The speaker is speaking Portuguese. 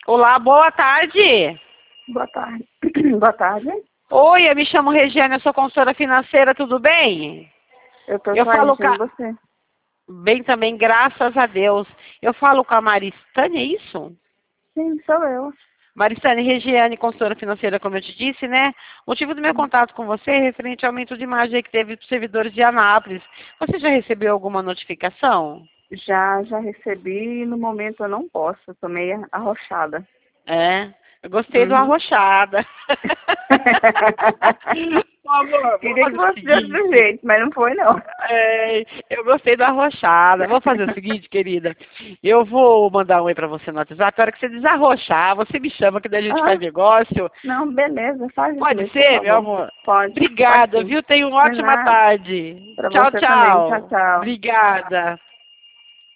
Olá, boa tarde. Boa tarde. Boa tarde. Oi, eu me chamo Regiane, eu sou consultora financeira, tudo bem? Eu falo com você. Bem também, graças a Deus. Eu falo com a Maristane, é isso? Sim, sou eu. Maristane Regiane, consultora financeira, como eu te disse, né? O motivo do meu contato com você é referente ao aumento de imagem que teve para os servidores de Anápolis. Você já recebeu alguma notificação? Já recebi e no momento eu não posso. Estou meio arrochada. É, eu gostei do Uhum. arrochada. Por favor, vamos Queria que fazer o fosse de outro seguinte. jeito, mas não foi não. Eu gostei da arrochada. Vou fazer o seguinte, querida. Eu vou mandar um oi pra você no WhatsApp. A hora que você desarrochar, você me chama que daí a gente Ah, faz negócio. não, beleza. Faz isso Pode mesmo, por ser, meu favor. amor? Pode Obrigada, sim. viu? Tenha uma De ótima nada. tarde. Para Tchau, você também. Tchau, tchau. tchau. Obrigada.